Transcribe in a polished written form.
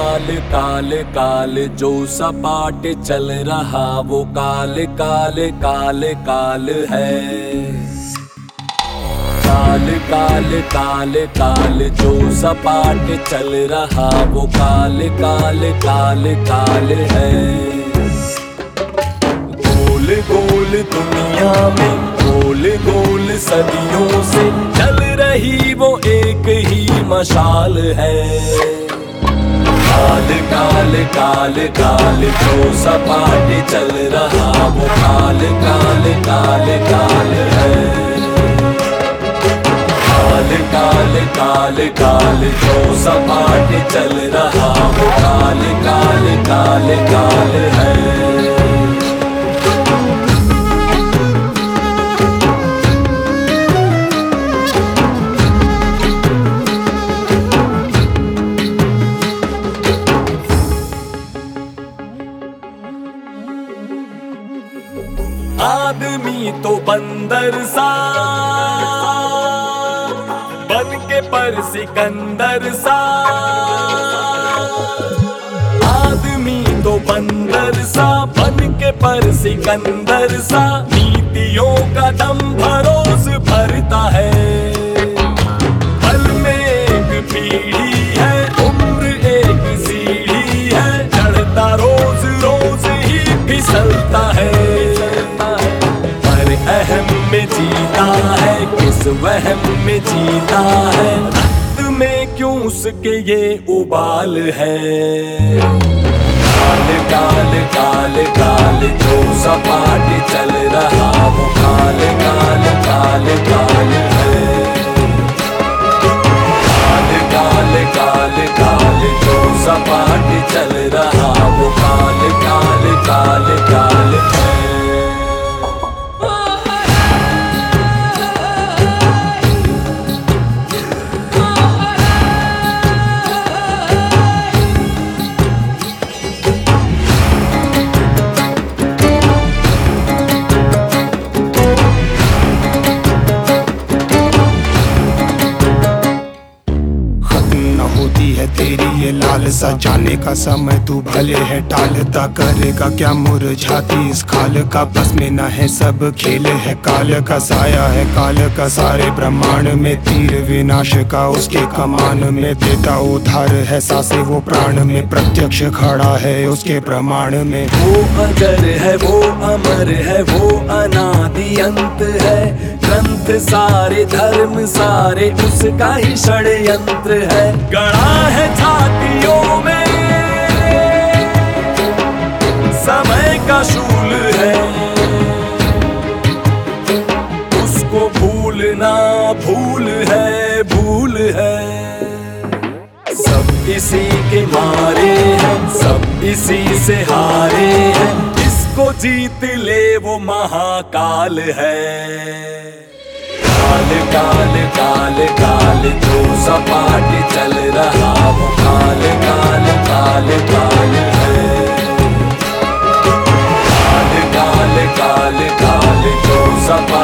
काल काल काल जो सपाट चल रहा वो काल काल काल काल है। काल काल काल काल जो सपाट चल रहा वो काल काल काल काल है। गोल गोल दुनिया में गोल गोल सदियों से चल रही वो एक ही मशाल है। काल काल काल काल जो सपाट चल रहा वो काल काल काल काल है। काल काल काल काल जो सपाट चल रहा वो काल काल काल काल है। आदमी तो बंदर सा बन के पर सिकंदर सा। आदमी तो बंदर सा बन के पर सिकंदर सा। नीतियों का दम भरोस भरता है। पल में एक पीढ़ी है उम्र एक सीढ़ी है। चढ़ता रोज रोज ही फिसलता है। अहम में जीता है किस वहम में जीता है। रक्त में क्यों उसके ये उबाल है। काल काल काल काल जो सपाट चल रहा वो काल काल काल काल है। काल काल काल काल जो सपाट चल रहा वो काल काल काल काल है। तेरी ये लालसा जाने का समय तू भले है टालता। करेगा क्या मुरझाती इस खाल का। बस में न है सब खेल है काल का। साया है काल का सारे ब्रह्मांड में। तीर विनाश का उसके कमान में। देता उधार है सांसे वो प्राण में। प्रत्यक्ष खड़ा है उसके प्रमाण में। वो अजर है वो अमर है वो अनादि अंत है। ग्रंथ सारे धर्म सारे उसका ही षड्यंत्र है। गड़ा है छातियों में समय का शूल है। उसको भूलना भूल है भूल है। सब इसी के मारे हैं सब इसी से हारे हैं। इसको जीत ले वो महाकाल है। काल काल काल काल जो सपाट चल रहा वो काल काल काल काल है। काल काल काल काल जो सपाट